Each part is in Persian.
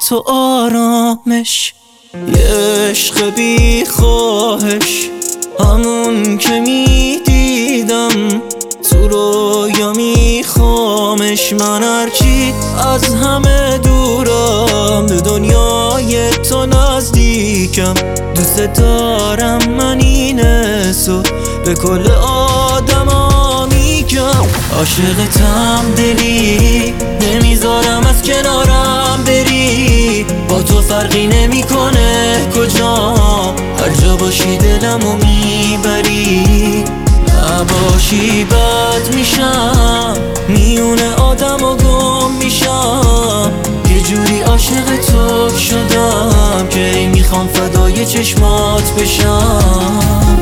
تو آرامش، یه عشق بی خواهش، همون که میدیدم تو رویا میخوامش. من هرچی از همه دورم، به دنیای تو نزدیکم. دوست دارم من این حسو به کل آدما میگم. عاشقتم دلی، نمیذارم از کنارم بری. با تو فرقی نمیکنه کجام، هر جا باشی دلمو میبری. نباشی بد میشم، میونه آدم و گم میشم. یه جوری عاشق تو شدم که میخوام فدای چشمات بشم.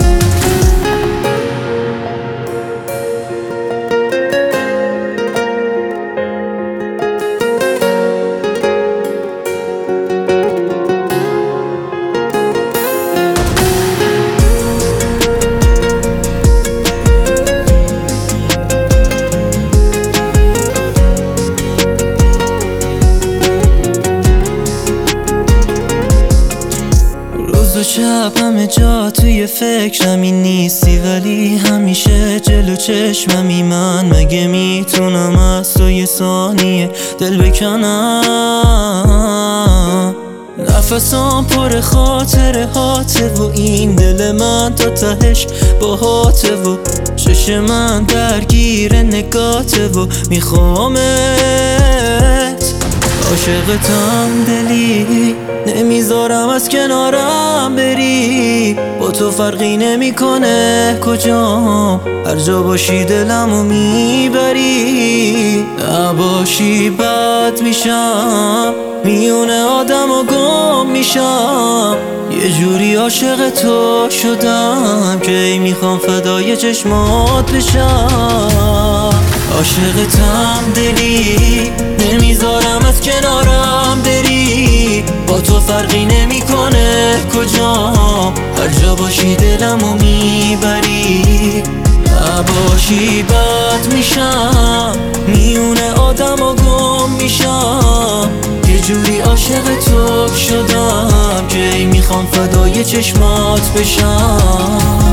روز و شب همه جا توی فکرمی نیستی، ولی همیشه جلو چشممی. من مگه میتونم از تو یه ثانیه دل بکنم؟ نفسام پر خاطره هاته و این دل من تا تهش با هاته و چش من درگیر نگاته و میخوامت. عاشقتم دلی، نمیذارم از کنارم بری. با تو فرقی نمیکنه کجام، هر جا باشی دلمو میبری. نباشی بد میشم، میونه آدم و گم میشم. یه جوری عاشق تو شدم که میخوام فدای چشمات بشم. عاشقتم دلی، نمیذارم از کنارم بری. با تو فرقی نمیکنه کجام، هر جا باشی دلمو میبری. نباشی بد میشم، میونه آدم و گم میشم. یه جوری عاشق تو شدم که میخوام فدای چشمات بشم.